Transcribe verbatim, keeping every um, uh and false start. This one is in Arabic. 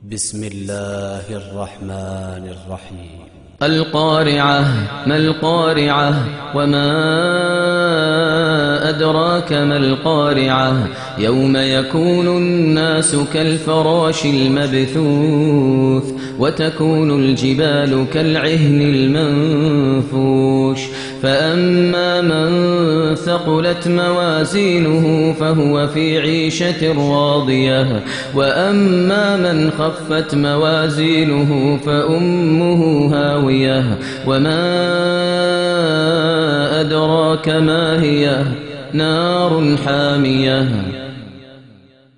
بسم الله الرحمن الرحيم. القارعة. ما القارعة؟ وما أدراك ما القارعة؟ يوم يكون الناس كالفراش المبثوث وتكون الجبال كالعهن المنفوش فأما من ثقلت موازينه فهو في عيشة راضية وأما من خفت موازينه فأمه هاوية وما أدراك ما هي؟ نار حامية.